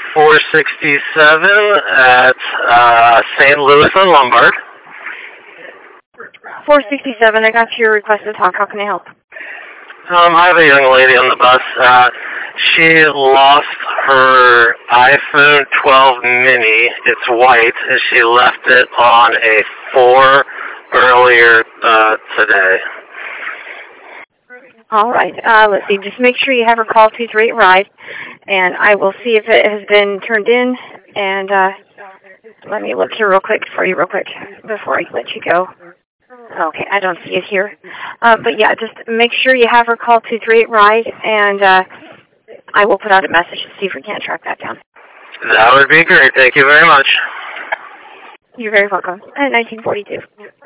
467 at St. Louis and Lombard. 467, I got your request to talk. How can I help? I have a young lady on the bus. She lost her iPhone 12 mini. It's white, and she left it on a 4 earlier today. All right. Let's see. Just make sure you have her call 238 RIDE, and I will see if it has been turned in. And let me look here real quick for you, before I let you go. Okay, I don't see it here. But yeah, just make sure you have her call 238 RIDE, and I will put out a message to see if we can't track that down. That would be great. Thank you very much. You're very welcome. 1942.